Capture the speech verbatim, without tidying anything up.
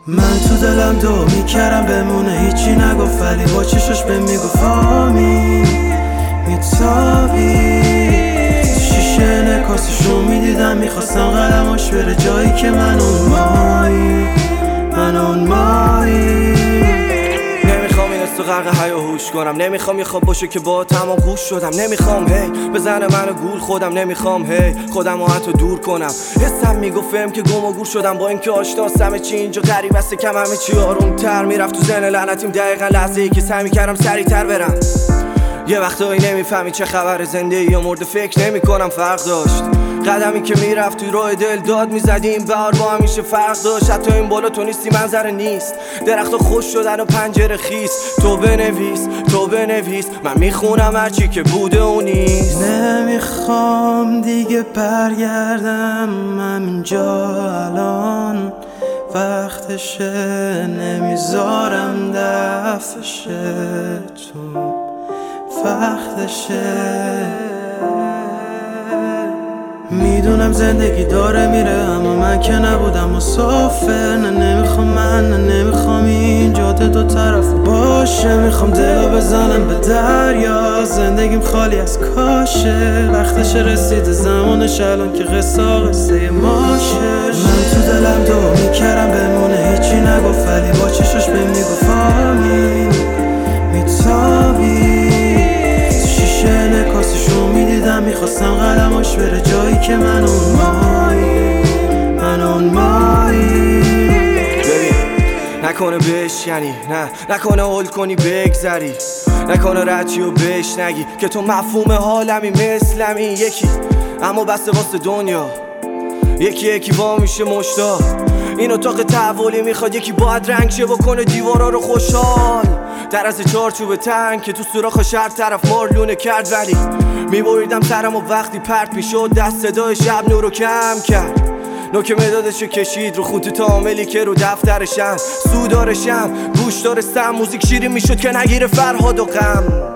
من تو دلم دو میکردم بمونه هیچی نگفت ولی با چشش به میگفت آمین میتابی شیشه نکاسشو میدیدم میخواستم قلماش بره جایی که من اون مایی من اون مایی نمیخوام این استو غرق حیا هوش کنم، نمیخوام یه خواب باشه که با تمام گوش شدم، نمیخوام هی بزنه منو گول خودم، نمیخوام هی خودم رو حتی دور کنم. حسم میگفتم که گم و گور شدم با اینکه آشناستم چی اینجا غریب است کم همه چی آروم تر میرفت تو ذهن لعنتیم دقیقا لحظه ای که سعی میکردم سریع تر برم. یه وقتایی نمیفهمی چه خبر زنده یا مرده فکر نمی کنم فرق داشت قدمی که میرفت توی راه دل داد میزدیم بهار با همیشه فرق داشت. حتی این بالا تو نیستی منظره نیست، درخت خوش شدن و پنجره خیس. تو بنویس تو بنویس من میخونم هرچی که بوده و نیست. نمیخوام دیگه برگردم همینجا الان وقتشه، نمیذارم دفشه تو وقتشه. میدونم زندگی داره میره اما من که نبودم مسافر. نه نمیخوام من نه نمیخوام این جاده دو طرف باشه. میخوام دلو بزنم به دریا، زندگیم خالی از کاشه. وقتش رسیده زمانش الان که قصه قصه ماشه. من تو دلم دو میکردم بمونه هیچی نگفت ولی با چشاش بهم میگفت آمین میتابی شیشه نکاسشو میدیدم میخواستم قلماش بره جایی که من اون مایی من اون مایی. ببین نکنه بشکنی، نه نکنه هول کنی بگذری، نکنه رچی و بشنگی که تو مفهوم حالمی مثلمی یکی اما بسته واسه دنیا یکی یکی وا میشه مشتاق. این اتاق تحولی میخواد یکی باید رنگ شه بکنه دیوارا رو خوشحال. در از چارچوب تنگ که تو سوراخ هر طرف مارلونه کرد ولی میبریدم سرم و وقتی پرت میشد دست صدای شب نورو کم کرد. نوک مدادشو کشید رو خونت تاملی که رو دفترشن سودارشم گوش دارستم موزیک شیرین میشد که نگیره فرهاد و غم.